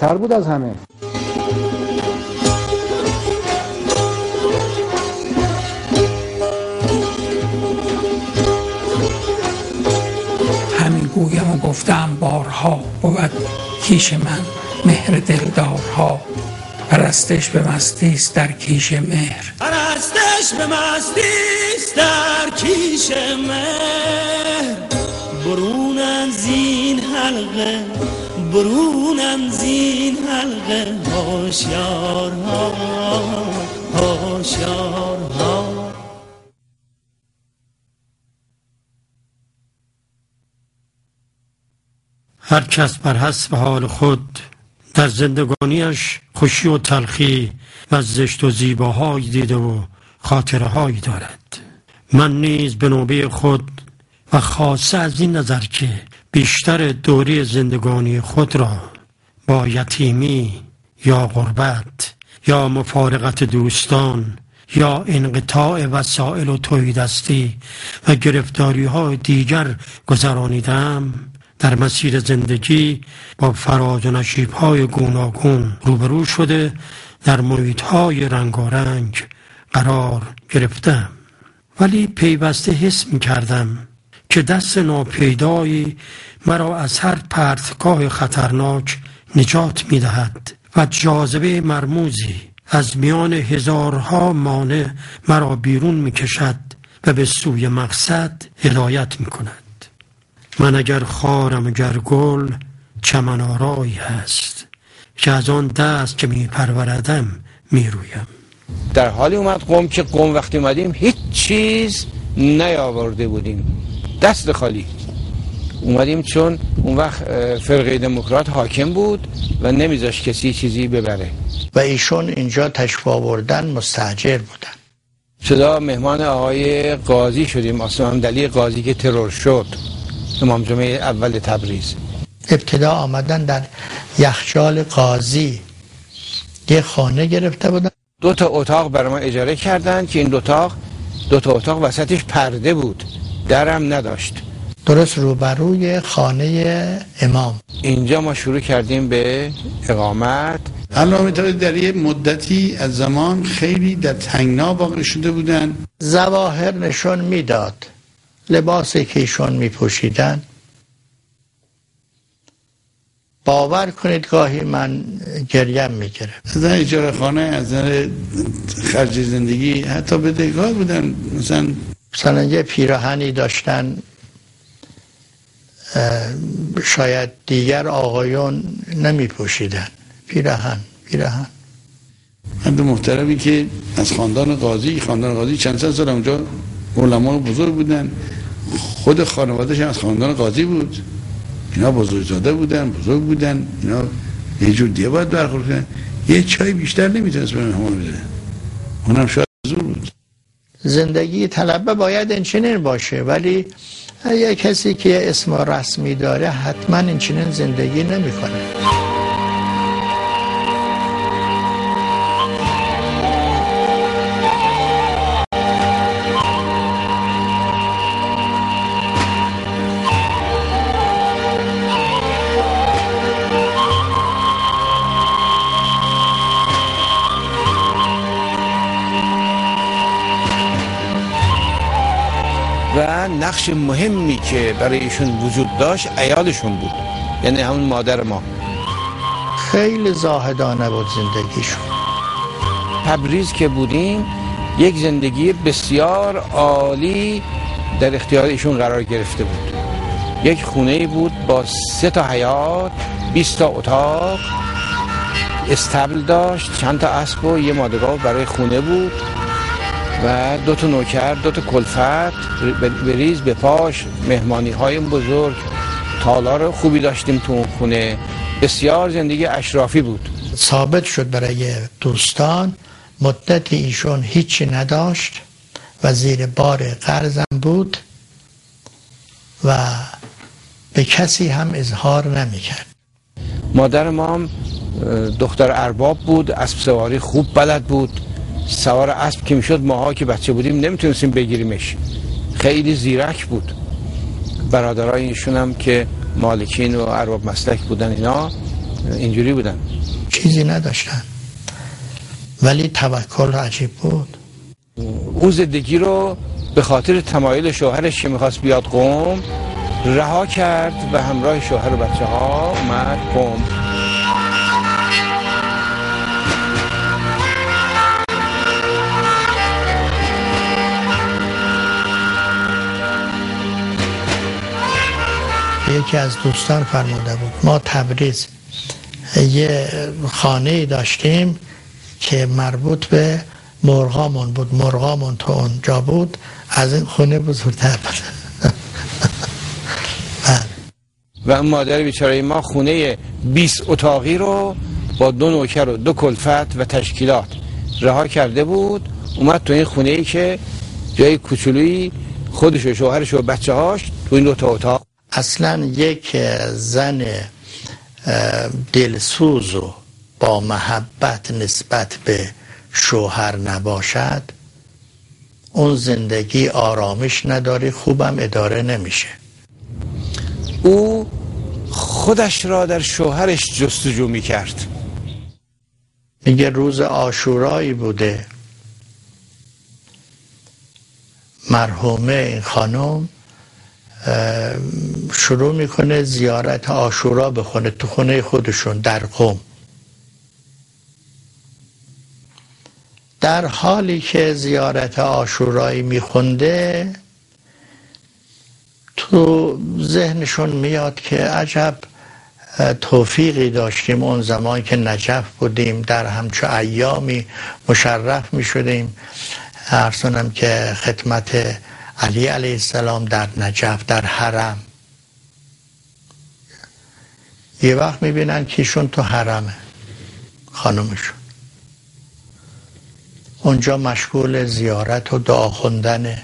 بالاتر بود از همه. همین گویم و گفتم بارها، بود کیش من مهر دلدارها. پرستش به مستیست در کیش مهر، پرستش به مستیست در کیش مهر. برونن زین حلقه، برونن زین حلقه، هوشیارها هوشیارها. هر کس بر حسب حال خود در زندگانیش خوشی و تلخی و زشت و زیباهایی دیده و خاطرهایی دارد. من نیز به نوبه خود و خاصه از این نظر که بیشتر دوره زندگانی خود را با یتیمی یا غربت یا مفارقت دوستان یا انقطاع وسایل و تهیدستی و گرفتاری های دیگر گذرانیدم. در مسیر زندگی با فراز و نشیب های گوناگون روبرو شده در محیط های رنگارنگ قرار گرفتم، ولی پیوسته حس می کردم که دست ناپیدایی مرا از هر پرتگاه خطرناک نجات می دهد و جاذبه مرموزی از میان هزارها مانع مرا بیرون می کشد و به سوی مقصد هدایت می کند. من اگر خارم اگر گل چمن آرایی هست که از آن دست که می پروردم می رویم. در حالی اومد قوم که قوم وقتی اومدیم هیچ چیز نیاورده بودیم، دست خالی اومدیم، چون اون وقت فرقه دموکرات حاکم بود و نمیذاشت کسی چیزی ببره و ایشون اینجا تشریف آوردن مستاجر بودن. صدا مهمان آقای قاضی شدیم، آسمان دلی قاضی که ترور شد، امام جمعه اول تبریز. ابتدا آمدن در یخچال قاضی یه خانه گرفته بودن، 2 اتاق برای ما اجاره کردن که این 2 اتاق وسطش پرده بود، درم نداشت، درست روبروی خانه امام. اینجا ما شروع کردیم به اقامت. علامه طالبی در یه مدتی از زمان خیلی در تنگنا واقع شده بودن. ظواهر نشون میداد لباسی که ایشون میپوشیدن، باور کنید گاهی من گریم میگرفت. از در اجاره خانه، از در خرج زندگی، حتی بدهکار بودن. مثلا یه پیراهنی داشتن شاید دیگر آقایون نمیپوشیدن، پیراهن. مرد محترمی که از خاندان قاضی چند سال اونجا علما بزرگ بودن، خود خانواده‌اش از خاندان قاضی بود، اینا بزرگزاده بودن، بزرگ بودن، اینا یه جور دیگه باید برخورد کنن. یه چای بیشتر نمیتونست به مهمان بده، اونم شاید زور بود. زندگی طلبه باید اینچنین باشه، ولی یه کسی که اسم رسمی داره حتما اینچنین زندگی نمیکنه. و نقش مهمی که برای ایشون وجود داشت عیالشون بود، یعنی همون مادر ما. خیلی زاهدانه بود زندگیشون. تبریز که بودیم یک زندگی بسیار عالی در اختیار ایشون قرار گرفته بود. یک خونه بود با 3 حیاط، 20 اتاق، استبل داشت، چند تا اسب و یه مادرگاه برای خونه بود و 2 نوکر، 2 کلفت بریز به پاش، مهمانی های بزرگ، تالار خوبی داشتیم تو اون خونه. بسیار زندگی اشرافی بود. ثابت شد برای دوستان مدت ایشون هیچی نداشت و زیر بار قرضم بود و به کسی هم اظهار نمی‌کرد. مادر ما دختر ارباب بود، اسب سواری خوب بلد بود، سوار اسب که میشد ماها که بچه بودیم نمیتونستیم بگیریمش، خیلی زیرک بود. برادرای ایشون هم که مالکین و ارباب مسلک بودن اینا اینجوری بودن، چیزی نداشتن، ولی توکل عجیب بود. او زندگی رو به خاطر تمایل شوهرش که میخواست بیاد قم رها کرد و همراه شوهر و بچه ها اومد قم. یکی از دوستان فرموده بود ما تبریز یه خانه داشتیم که مربوط به مرغامون بود، مرغامون تو اونجا بود، از این خونه بزرگتر بود. و اون مادر بیچاره ما خونه 20 اتاقی رو با 2 نوکر و 2 کلفت و تشکیلات رها کرده بود، اومد تو این خونه ای که جای کوچولویی خودش و شوهرش و بچه هاش تو این 2 اتاق. اصلا یک زن دلسوز و با محبت نسبت به شوهر نباشد، اون زندگی آرامش نداره، خوبم اداره نمیشه. او خودش را در شوهرش جستجو میکرد. میگه روز عاشورایی بوده، مرحومه این خانم شروع میکنه زیارت عاشورا بخونه تو خونه خودشون در قم. در حالی که زیارت عاشورایی میخونده تو ذهنشون میاد که عجب توفیقی داشتیم اون زمان که نجف بودیم، در همچو ایامی مشرف میشدیم. عرض که خدمت علی علیه السلام در نجف در حرم، یه وقت میبینن که ایشون تو حرمه، خانمشون اونجا مشغول زیارت و دعا خوندنه.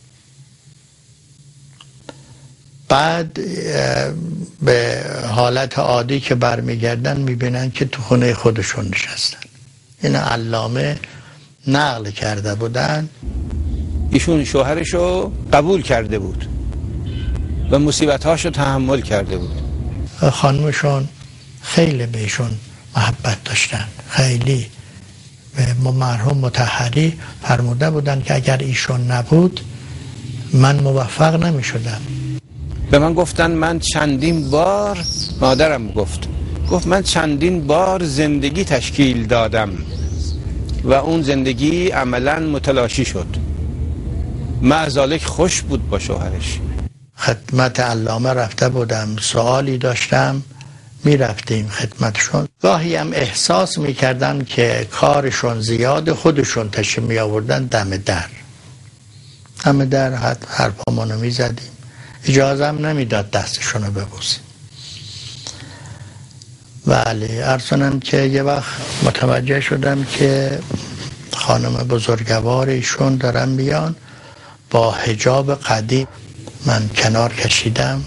بعد به حالت عادی که برمیگردن میبینن که تو خونه خودشون نشستن. این علامه نقل کرده بودن. ایشون شوهرشو قبول کرده بود و مصیبت‌هاشو تحمل کرده بود. خانمشون خیلی بهشون محبت داشتن، خیلی. به مرحوم مطهری فرموده بودن که اگر ایشون نبود من موفق نمی شدم. به من گفتن من چندین بار، مادرم گفت من چندین بار زندگی تشکیل دادم و اون زندگی عملاً متلاشی شد. معذالک خوش بود با شوهرش. خدمت علامه رفته بودم، سوالی داشتم، می رفتیم خدمتشون. گاهی هم احساس می کردم که کارشون زیاد، خودشون تشریف می آوردن دم در حرفامونو می زدیم، اجازه هم نمی داد دستشونو ببوسیم. ولی عرضونم که یه وقت متوجه شدم که خانم بزرگوار ایشون دارن بیان با حجاب قدیم. من کنار کشیدم،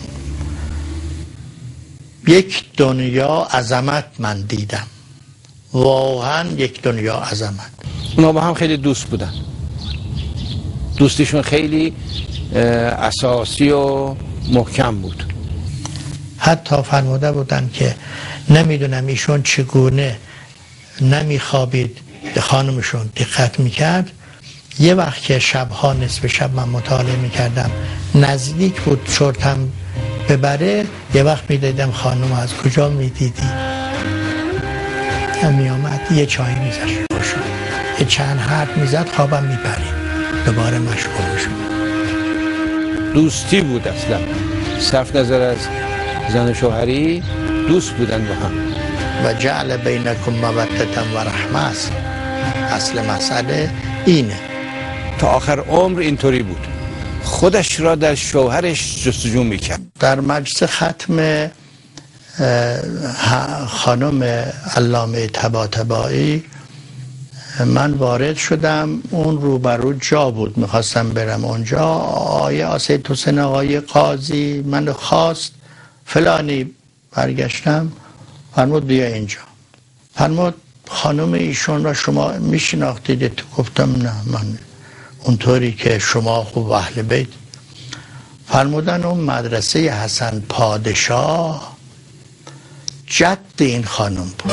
یک دنیا عظمت من دیدم، واقعا یک دنیا عظمت. اونا با هم خیلی دوست بودن، دوستیشون خیلی اساسی و محکم بود. حتی فرموده بودن که نمیدونم ایشون چگونه نمیخوابید، خانمشون دقت میکرد. یه وقت که شبها نصف شب من مطالعه میکردم، نزدیک بود چرتم ببره، یه وقت میدیدم خانم از کجا میدیدی میامد یه چای میزد روشون، یه چند حرف میزد، خوابم میپرید، دوباره مشغول میشد. دوستی بود اصلا، صرف نظر از زن و شوهری دوست بودن با هم. و جعل بینکم مودة و رحمه است. اصل مسئله اینه. تا آخر عمر اینطوری بود، خودش را در شوهرش جستجو میکرد. در مجلس ختم خانم علامه طباطبایی من وارد شدم، اون روبرو جا بود، میخواستم برم اونجا. آقای آسید حسین آقای قاضی من خواست، فلانی. برگشتم، فرمود بیا اینجا. فرمود خانم ایشون را شما میشناختید؟ گفتم نه، من اونطوری که شما خوب اهل بیت. فرمودن اون مدرسه حسن پادشاه جد این خانم بود.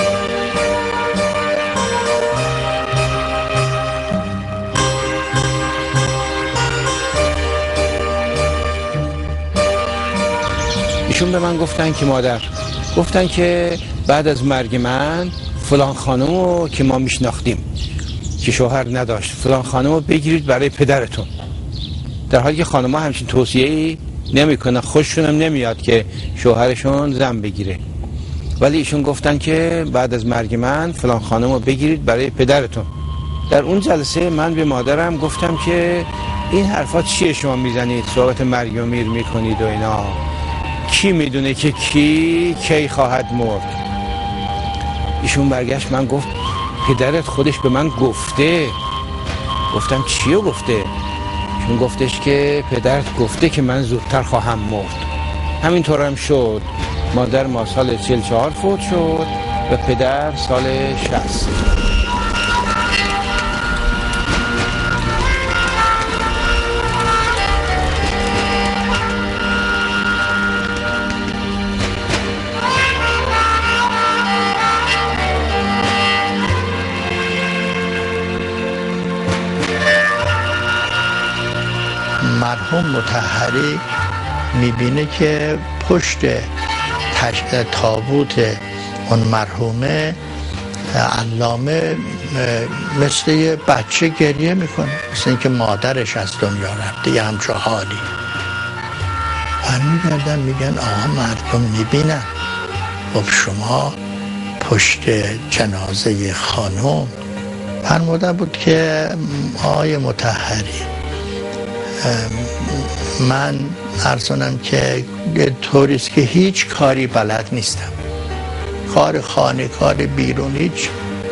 ایشون به من گفتن که مادر، گفتن که بعد از مرگ من فلان خانمو که ما میشناختیم که شوهر نداشت، فلان خانمو بگیرید برای پدرتون. در حالی که خانم‌ها همچین توصیه‌ای نمی‌کنن، خوششون هم نمیاد که شوهرشون زن بگیره، ولی ایشون گفتن که بعد از مرگ من فلان خانمو بگیرید برای پدرتون. در اون جلسه من به مادرم گفتم که این حرفا چیه شما میزنید، صحبت مرگ و میر میکنید و اینا، کی میدونه که کی خواهد مرد. ایشون برگشت من گفت پدرت خودش به من گفته. گفتم چیو گفته؟ ایشون گفتش که پدرت گفته که من زودتر خواهم مرد. همینطور هم شد. مادر ما سال 44 فوت شد و پدر سال 60. مرحوم مطهری میبینه که پشت تابوت اون مرحومه علامه مثل یه بچه گریه میکنه، مثل اینکه مادرش از دنیا رفته، یه همچه حالی. برمیگردن میگن آقا مردم میبینن. خب شما پشت جنازه خانم فرموده بود که آقای مطهری من عرضونم که طوریست که هیچ کاری بلد نیستم، کار خانه، کار بیرون، هیچ.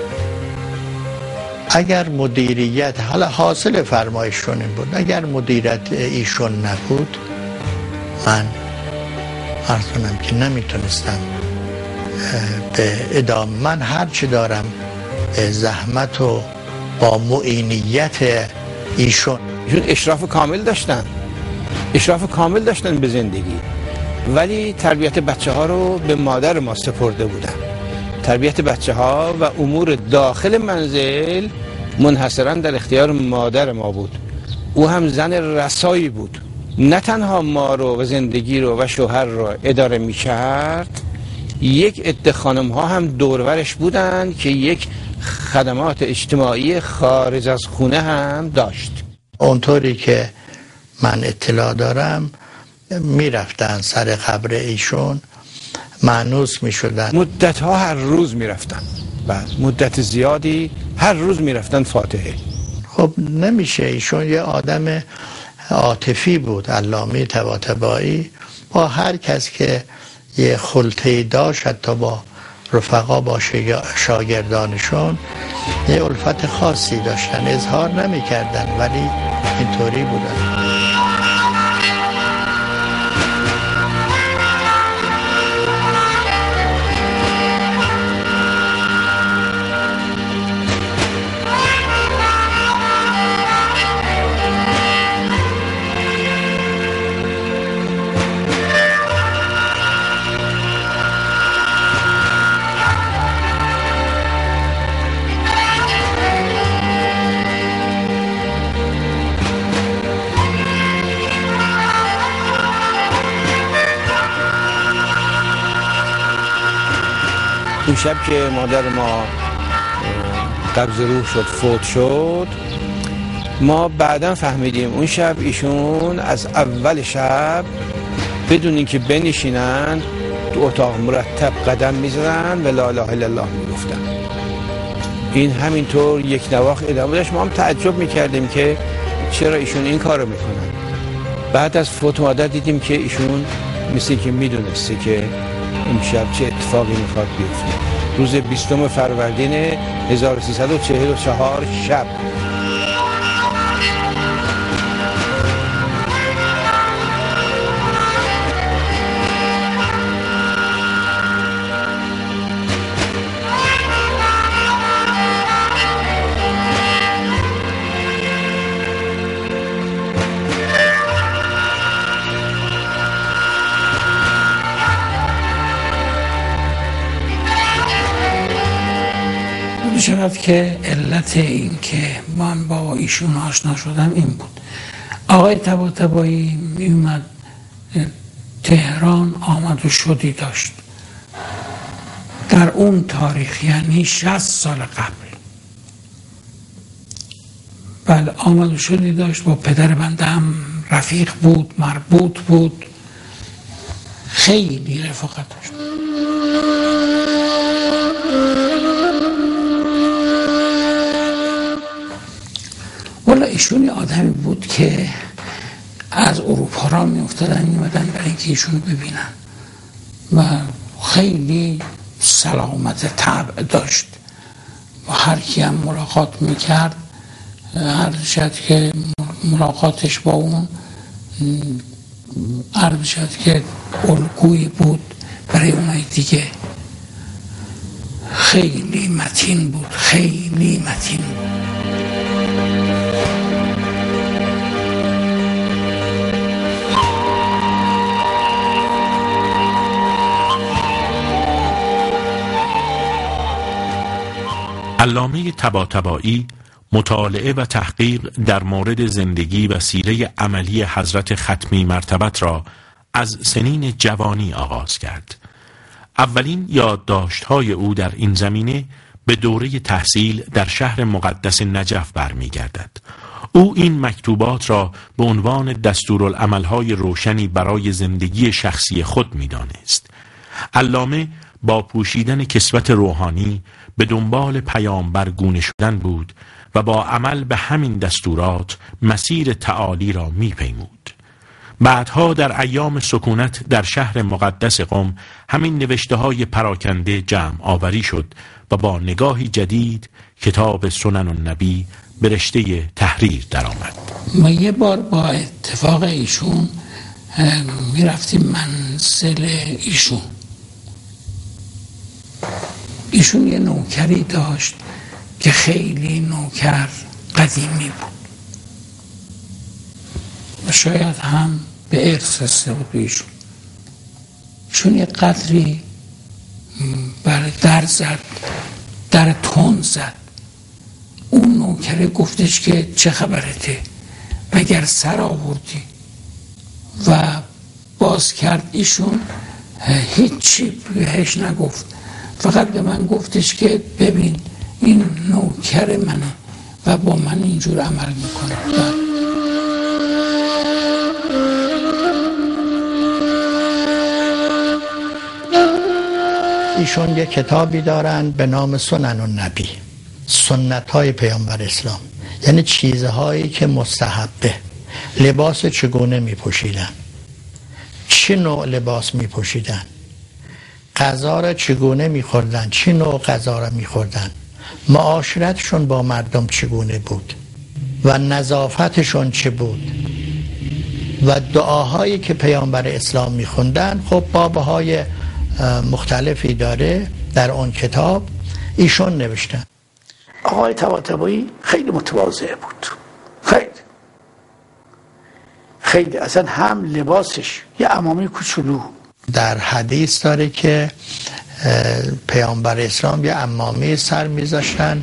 اگر مدیریت، حالا حاصل فرمایشون این بود، اگر مدیریت ایشون نبود من عرضونم که نمیتونستم به ادامه، من هرچی دارم زحمت و با معینیت ایشون اشراف کامل داشتن، اشراف کامل داشتن به زندگی، ولی تربیت بچه ها رو به مادر ما سپرده بودن. تربیت بچه ها و امور داخل منزل منحصرا در اختیار مادر ما بود. او هم زن رسایی بود، نه تنها ما رو و زندگی رو و شوهر رو اداره می کرد، یک عده خانم ها هم دورورش بودن که یک خدمات اجتماعی خارج از خونه هم داشت. اونطوری که من اطلاع دارم میرفتن سر قبر ایشون، مانوس میشدن، مدت ها هر روز میرفتن، بعد مدت زیادی هر روز میرفتن فاتحه. خب نمیشه، ایشون یه آدم عاطفی بود، علامه طباطبایی، با هر کس که یه خلطه‌ای داشت، حتی با رفقا، با شاگردانشون یه الفت خاصی داشتن، اظهار نمی‌کردن ولی اینطوری بودن. اون شب که مادر ما قبض روح شد، فوت شد، ما بعدا فهمیدیم اون شب ایشون از اول شب بدون اینکه بنشینند تو اتاق مرتب قدم میزدن و لا اله الا الله میگفتن. این همینطور یک نواخت ادامه داشت. ما هم تعجب میکردیم که چرا ایشون این کارو میکنن. بعد از فوت مادر دیدیم که ایشون مثل که میدونسته که امشب چه اتفاقی میخواد بیفته. روز 20 فروردین 1344 شب عرض شود که علت این که من با ایشون آشنا شدم این بود. آقای طباطبایی می اومد تهران، آمد و شدی داشت در اون تاریخ، یعنی 60 سال قبل. بله، آمد و شدی داشت، با پدر بنده هم رفیق بود، مربوط بود، خیلی رفاقت داشت. والا ایشون آدمی بود که از اروپا را می افتادن می اومدن برای اینکه ایشون ببینن و خیلی سلامت طبع داشت و هر کی هم ملاقات میکرد، عرض شد که ملاقاتش با اون عرض شد که الگویی بود برای اونای دیگه. خیلی متین بود، خیلی متین بود. علامه طباطبایی مطالعه و تحقیق در مورد زندگی و سیره عملی حضرت ختمی مرتبت را از سنین جوانی آغاز کرد. اولین یادداشت‌های او در این زمینه به دوره تحصیل در شهر مقدس نجف برمیگردد. او این مکتوبات را به عنوان دستورالعمل‌های روشنی برای زندگی شخصی خود می‌دانست. علامه با پوشیدن کسوت روحانی به دنبال پیامبر گونه شدن بود و با عمل به همین دستورات مسیر تعالی را می‌پیمود. بعدها در ایام سکونت در شهر مقدس قم همین نوشته‌های پراکنده جمع آوری شد و با نگاهی جدید کتاب سنن النبی به رشته تحریر درآمد. ما یه بار با اتفاق ایشون میرفتیم منزل ایشون یه نوکری داشت که خیلی نوکر قدیمی بود و شاید هم به ارث رسیده بود به ایشون یه قدری بر در تون زد. اون نوکره گفتش که چه خبرته، مگر سر آوردی؟ و باز کرد. ایشون هیچی بهش نگفت، فقط به من گفتش که ببین این نوکر منه و با من اینجور عمل میکنه. ایشون یک کتابی دارن به نام سنن النبی، سنت های پیامبر اسلام، یعنی چیزهایی که مستحبه. لباس چگونه میپوشیدن، چه نوع لباس میپوشیدن، غذا را چگونه میخوردن، چه نوع غذا را میخوردن، معاشرتشون با مردم چگونه بود و نظافتشون چه بود و دعاهایی که پیامبر اسلام میخوندن. خب بابهای مختلفی داره در اون کتاب، ایشون نوشتن. آقای طباطبایی خیلی متواضع بود، خیلی اصلا هم لباسش یه عمامه کوچولو. در حدیث داره که پیامبر اسلام یه عمامه سر میذاشتن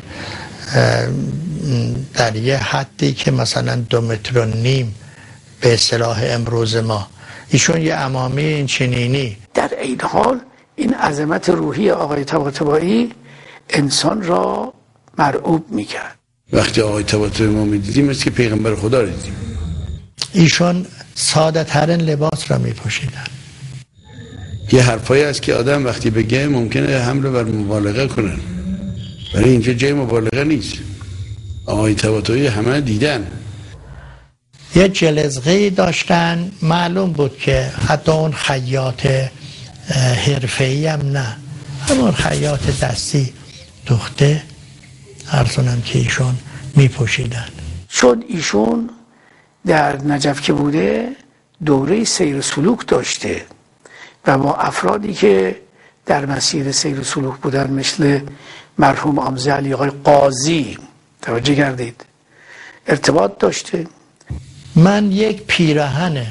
در یه حدی که مثلا 2.5 متر به اصطلاح امروز ما، ایشون یه عمامه این چنینی. در این حال این عظمت روحی آقای طباطبایی انسان را مرعوب میکرد. وقتی آقای طباطبایی ما میدیدیم مثل که پیغمبر خدا رو دیدیم. ایشون ساده ترین لباس را میپوشیدن. یه حرفایی هست که آدم وقتی بگه ممکنه حمله بر مبالغه کنن، ولی اینجا جای مبالغه نیست. آقای طباطبایی همه دیدن. یه جلزغه‌ای داشتن، معلوم بود که حتی اون خیاط حرفه‌ای هم نه، همون خیاط دستی دخته ارزونم که ایشون میپوشیدن. چون ایشون در نجف که بوده دوره سیر سلوک داشته و با افرادی که در مسیر سیر سلوک بودن مثل مرحوم آمزه علی آقای قاضی، توجه کردید، ارتباط داشته. من یک پیراهنه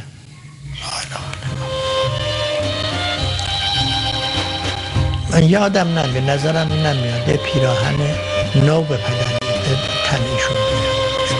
من یادم نمیاد، نظرم نمیاد، یه پیراهن نو به تن ایشون میاد.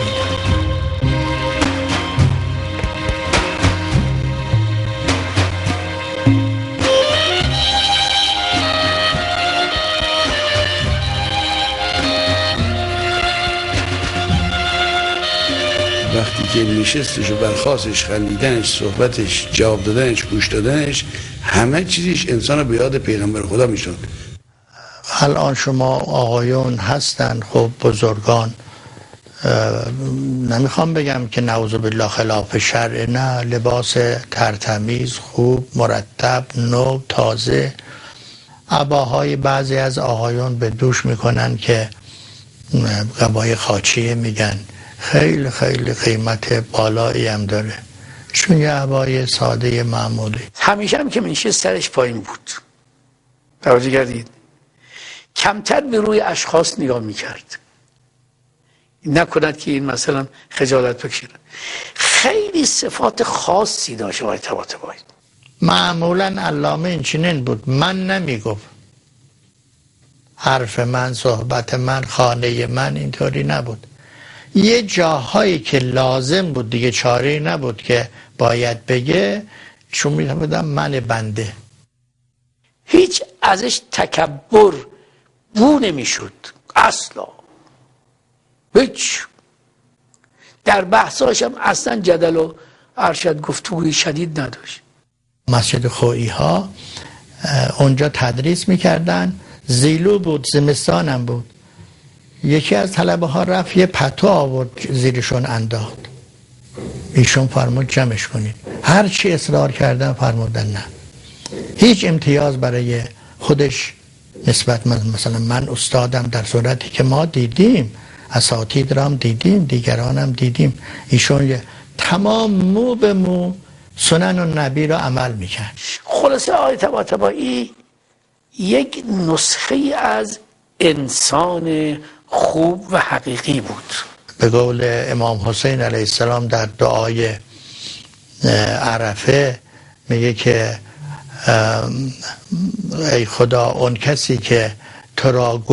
وقتی که نشستش و برخاستش، خندیدنش، صحبتش، جواب دادنش، گوش دادنش، همه چیزش انسان رو به یاد پیغمبر خدا میشد. الان شما آقایون هستن خب بزرگان، نمیخوام بگم که نعوذ بالله خلاف شرع، نه، لباس ترتمیز، خوب، مرتب، نو، تازه. عباهای بعضی از آقایون به دوش میکنن که قبای خاچیه میگن، خیلی خیلی قیمت بالایی هم داره، چون یه عبای ساده معمولی. همیشه هم که میشه سرش پایین بود، توجه کردید؟ کمتر به روی اشخاص نگاه میکرد، نکند که این مثلا خجالت بکشید. خیلی صفات خاصی داشت آقای طباطبایی. معمولا علامه این چنین بود، من نمیگفت، حرف من، صحبت من، خانه من اینطوری نبود. یه جاهایی که لازم بود دیگه، چاره نبود که باید بگه، چون می‌بودم من بنده. هیچ ازش تکبر بو نمیشد اصلا، هیچ. در بحثاش هم اصلا جدل و ارشد گفتگوی شدید نداشت. مسجد خویی ها اونجا تدریس میکردن، زیلو بود، زمستان هم بود. یکی از طلبه ها رفت یه پتو آورد زیرشون انداخت، ایشون فرمود جمعش کنید. هر چی اصرار کردن فرمودن نه، هیچ امتیاز برای خودش نسبت مثلا من استادم، در صورتی که ما دیدیم اساتید را هم دیدیم، دیگران هم دیدیم، ایشون تمام مو به مو سنن و نبی را عمل میکرد. خلاصه آقای طباطبایی یک نسخه از انسان خوب و حقیقی بود. به قول امام حسین علیه السلام در دعای عرفه میگه که ای خدا، اون کسی که تو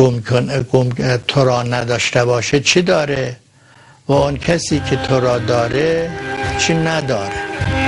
را نداشته باشه چی داره، و اون کسی که تو را داره چی نداره.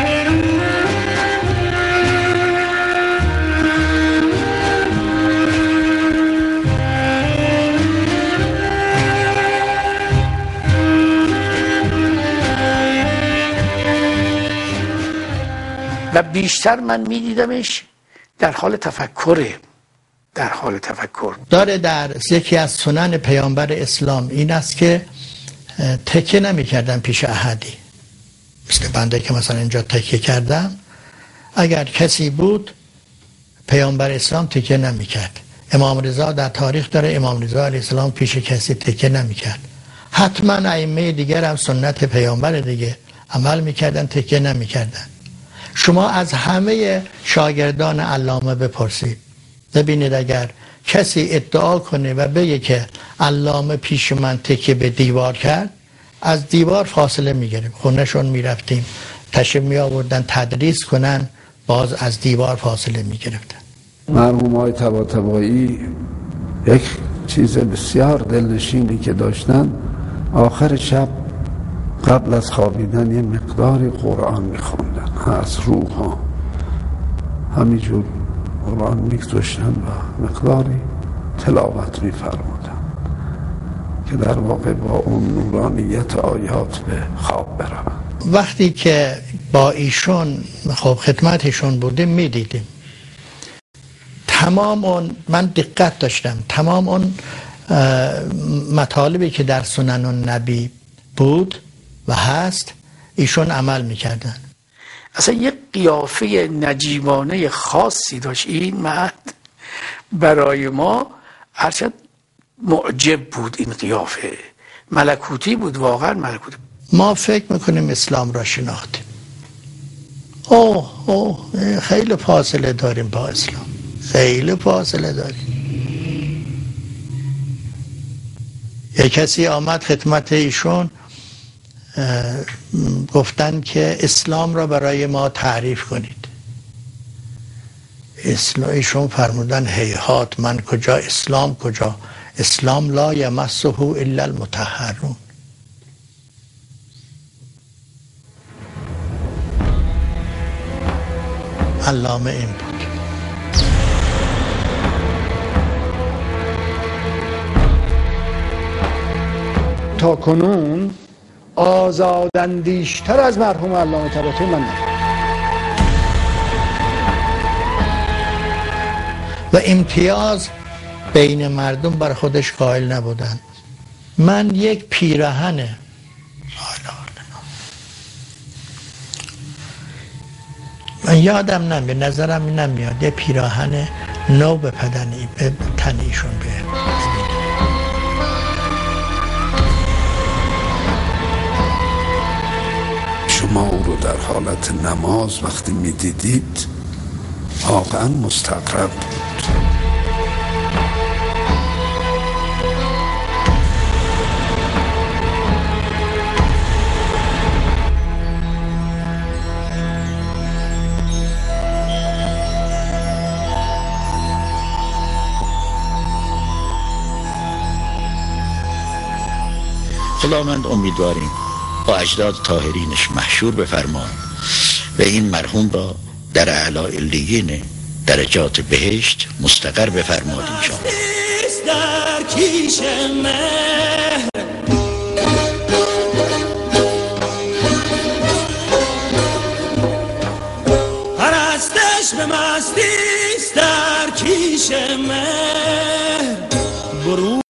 و بیشتر من میدیدمش در حال تفکره، در حال تفکر داره. در یکی از سنن پیامبر اسلام این است که تکیه نمی کردن پیش احدی، مثل بنده که مثلا اینجا تکیه کردم. اگر کسی بود پیامبر اسلام تکیه نمی کرد. امام رضا در تاریخ داره، امام رضا علیه السلام پیش کسی تکیه نمی کرد. حتما ائمه دیگر هم سنت پیامبر دیگه عمل می کردن، تکیه نمی کردن. شما از همه شاگردان علامه بپرسید، ببینید اگر کسی ادعا کنه و بگه که علامه پیش من تکیه به دیوار کرد، از دیوار فاصله میگیریم، خونهشون میرفتیم تشریف می آوردن تدریس کنن، باز از دیوار فاصله میگرفتن. مرحوم آقای طباطبایی یک چیز بسیار دلنشینی که داشتن، آخر شب قبل از خوابیدن یه مقداری قرآن میخوندن از روح ها، همینجور قرآن میگذاشتن و مقداری تلاوت میفرمودن که در واقع با اون نورانیت آیات به خواب برن. وقتی که با ایشون خب خدمتشون بودیم میدیدیم تمام اون، من دقت داشتم، تمام اون مطالبی که در سنن النبی بود و هست ایشون عمل میکردن. اصلا یک قیافه نجیبانه خاصی داشت این مرد، برای ما هرچند معجب بود این قیافه، ملکوتی بود، واقعا ملکوتی. ما فکر میکنیم اسلام را شناختیم، خیلی فاصله داریم با اسلام، خیلی فاصله داریم. یک کسی آمد خدمت ایشون، گفتن که اسلام را برای ما تعریف کنید. ایشون فرمودن هیهات، من کجا اسلام کجا، اسلام لا یمسه الا المطهرون. علامه این بود. تا کنون آزاداندیشتر از مرحوم علامه طباطبایی من ندیدم. و امتیاز بین مردم بر خودش قائل نبودن. من یک پیراهن من یادم نمیاد، نظرم نمیاد یه پیراهن نو به تن ایشون به شما او رو در حالت نماز وقتی میدیدید واقعا مستغرب بود. خداوند امیدواریم با اجداد طاهرینش محشور بفرما و این مرحوم را در اعلی علیین درجات بهشت مستقر بفرماد انشاءالله. در کیش مهر پرستش به مستی است در کیش مهر برو